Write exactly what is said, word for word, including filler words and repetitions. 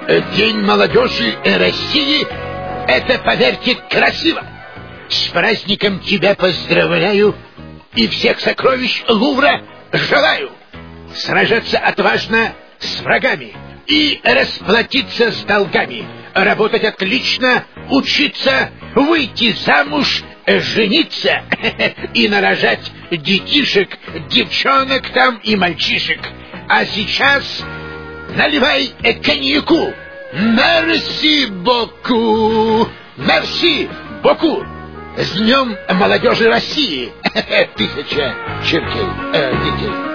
День молодежи России — это, поверьте, красиво. С праздником тебя поздравляю и всех сокровищ Лувра желаю. Сражаться отважно с врагами и расплатиться с долгами. Работать отлично, учиться, выйти замуж, жениться и нарожать детишек, девчонок там и мальчишек. А сейчас наливай коньяку. Мерси боку. Мерси боку. С днем молодежи России. Тысяча чертей, э, детей.